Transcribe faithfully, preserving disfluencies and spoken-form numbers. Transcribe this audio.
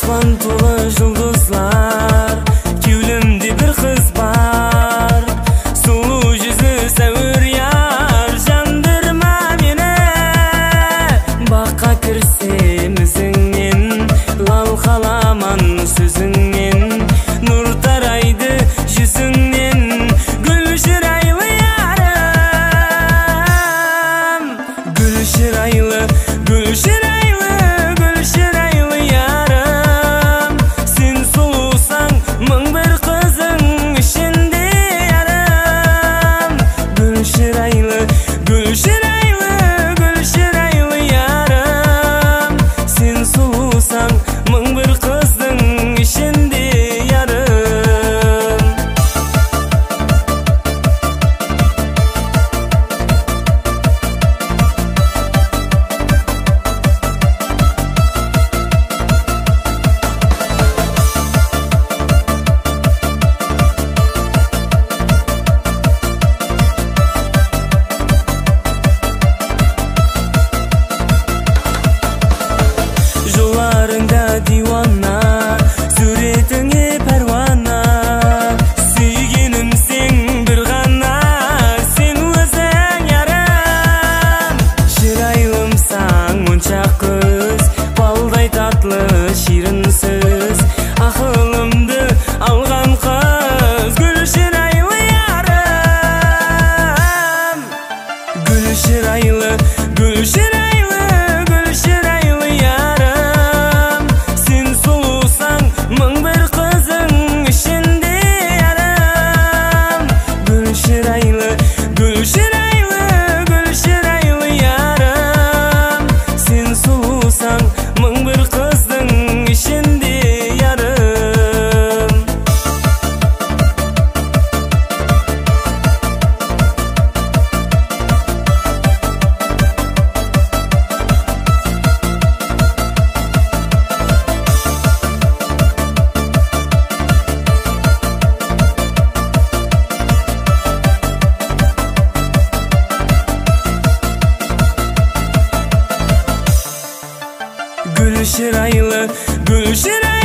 Аспан толы жұлдызлар, кеулімде бір қыз бар. Сұлу жүзі сәуір яр, жандырма мені. Баққа кірсем ізіңнен, лал қаламан сөзіңнен. Нұр тарайды жүзіңнен, гүл шырайлы ярым. Гүл шырайлы, гүл шырайлы. Дивана, суретіңе пәруана, сүйгенім сен бір ғана, сен өзің ярым. Шырайлымсаң моншақ көз, балдай татлы ширінсіз, ақылымды алған қыз, гүл шырайлы ярым. Гүл шырайлы, гүл шырайлы, гүл шырайлы ярым. Мың бір қызың ішінде ярым. Гүл шырайлы, гүл шырайлы, гүл шырайлы ярым. Сен сұлусаң, мың бір қыздың ішінде ярым. Gül şıraylı, gül şıraylı.